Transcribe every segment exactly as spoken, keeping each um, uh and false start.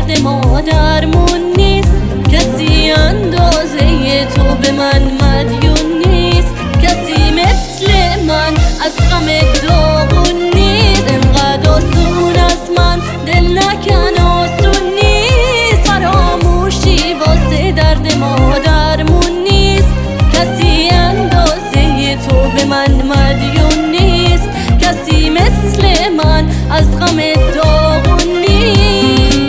درد ما درمون نیست. کسی اندازه تو به من مدیون نیست. کسی مثل من از غم داغون نیست. انقدر آسون از من دل نکن، آسون نیست. فراموشی واسه درد ما درمون نیست. کسی اندازه تو به من مدیون نیست. کسی مثل من از غم داغون نیست.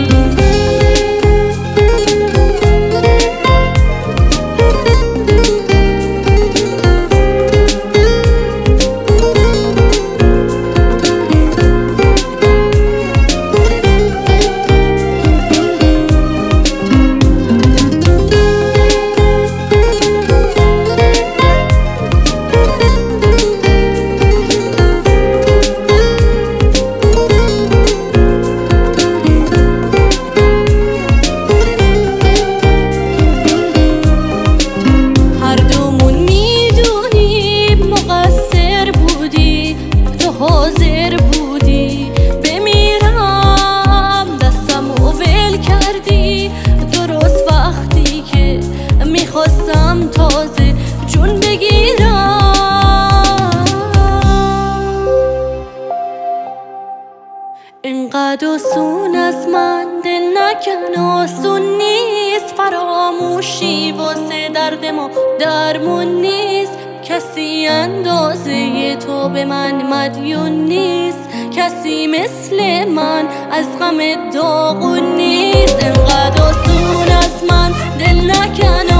حاضر بودی بمیرم، دستم و ول کردی درست وقتی که میخواستم تازه جون بگیرم. اینقدر آسون از من دل نکن، آسون نیست. فراموشی واسه درد ما درمون نیست. کسی اندازه تو به من مدیون نیست. کسی مثل من از غم داغون نیست. انقدر آسون از من دل نکن،